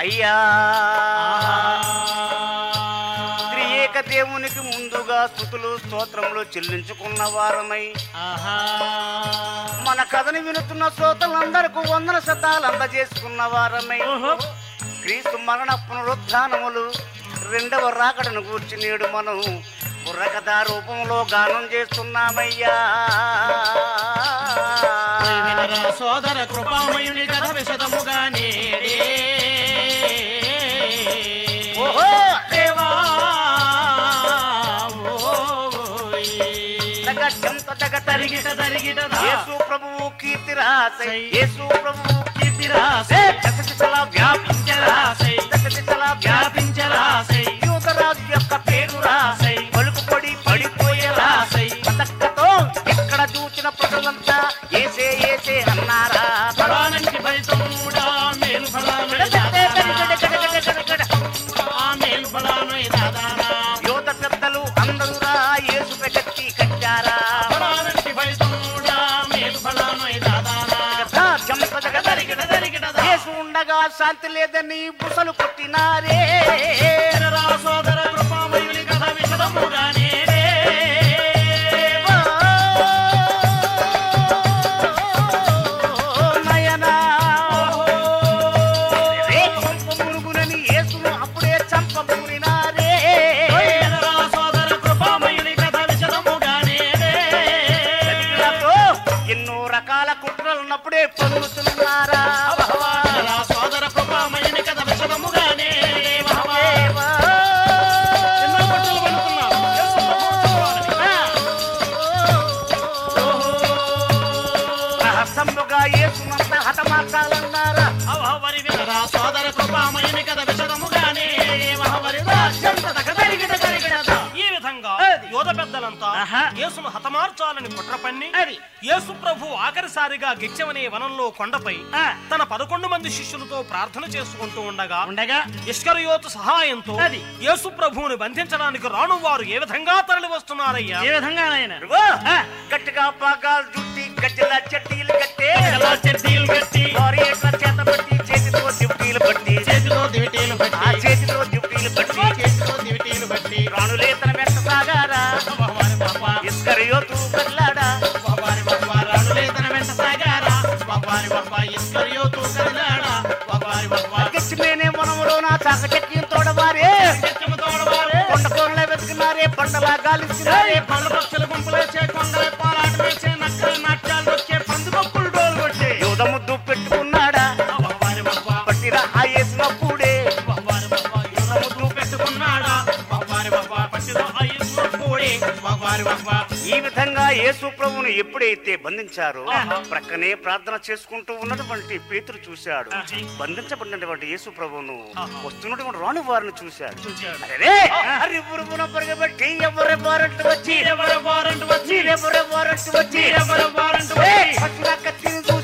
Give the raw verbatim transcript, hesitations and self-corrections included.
అయ్యా త్రియేక దేవునికి ముందుగా స్తుతులు స్తోత్రములు చెల్లించుకున్న వారమై మన కథని వినుతున్న శ్రోతలందరికీ వందన శతాలు అందజేసుకున్న వారమై క్రీస్తు మరణ పునరుత్థానములు రెండవ రాకడను గూర్చి నేడు మనం బుర్రకథ రూపంలో గానం చేస్తున్నామయ్యా. సోదర కృపామయుని కథ విశదముగా నేడే ఓహో దేవా తరిగిట తరిగిట యేసు ప్రభువు కీర్తి రాసై యేసు ప్రభువు కీర్తి రాసై దశదిశలా వ్యాపించరాసై దశదిశలా వ్యాపించరాసై యూదరాజు యొక్క పేరు రాసై పలుకు పొడి పడిపోయే రాసై పతక్కతో ఎక్కడ చూసిన ప్రజలంతా ఏసే ఏసే అన్నారా. ఫలానంటి ఫలితముడా మేలు ఫలాను మేలు ఫలాను దాదానా యోధ పెద్దలు అందరూ రా యేసు పెట్టి కట్టారా. ఫలానంటి ఫలితముడా మేలు ఫలాను దాదానా యేసు ఉండగా శాంతి లేదని బుసలు కొట్టినారే. సోదర కృపామయుని కథ విశదముగా నేడే నయనా మురుగునని యేసును అప్పుడే చంపబూరినారే. సోదర కృపామయుని కథ విశదముగా నేడే ఎన్నో రకాల కుట్రలున్నప్పుడే పొందుతున్నారా. సోదర కృపామయుని కథ విశదముగా నేడే రహస్యముగా యేసునంతా హతమార్చాలన్నారా. సోదర కృపామయుని కథ విశదముగా నేడే ఈ విధంగా యోధ పెద్దలంతా యేసును హతమార్చాలని కుట్ర పన్ని యేసు ప్రభు ఆఖరిసారిగా గెచ్చమనే వనంలో కొండపై తన పదకొండు మంది శిష్యులతో ప్రార్థన చేసుకుంటూ ఉండగా ఉండగా ఇస్కరియోతు సహాయంతో యేసు ప్రభువుని బంధించడానికి రాను వారు ఏ విధంగా తరలి వస్తున్నారయ్యా. ఏ విధంగా గట్టిగా పాగాలు చుట్టి గజ్జల చెట్టీలు కట్టే చెట్టీలు కట్టి వారి చేత బట్టి చేతితో దివిటీలు బట్టి చేతితో దివిటీలు బట్టి ఆ చేతితో దివిటీలు బట్టి చేతితో దివిటీలు బట్టి రాణులే తన వెంట సాగారా. ఇస్కరియోతు కదలాడా రాణులే తన వెంట సాగారా. ఇస్కరియోతు కదలాడా గచ్చిమేనే వనములో నా చాక చెట్టిని తోడవారే కొండ కోనలే వెతుకున్నారే బండలా గాలిస్తున్నారే పండ్ల పక్షుల గుంపులేసే కొండలే పోరాటం వేసే నక్కల నాట్యాలు వచ్చే పందుకొక్కులు డోలు కొట్టే యోధ ముద్దు పెట్టుకున్నాడా పట్టిరా ఆ యేసునప్పుడే ముద్దు పెట్టుకున్నాడా పట్టిలో ఈ విధంగా యేసు ప్రభువును ఎప్పుడైతే బంధించారో ప్రక్కనే ప్రార్థన చేసుకుంటూ ఉన్నటువంటి పేతురు చూశాడు. బంధించబడినటువంటి యేసు ప్రభువును వస్తున్నటువంటి రాని వారిని చూశాడు. అరే పురుగున పరిగెబట్టి ఎవరి వారంటూ వచ్చి ఎవరి వారంటూ వచ్చి ఎవరి వారంటూ వచ్చి ఎవరి వారంటూ కత్తిని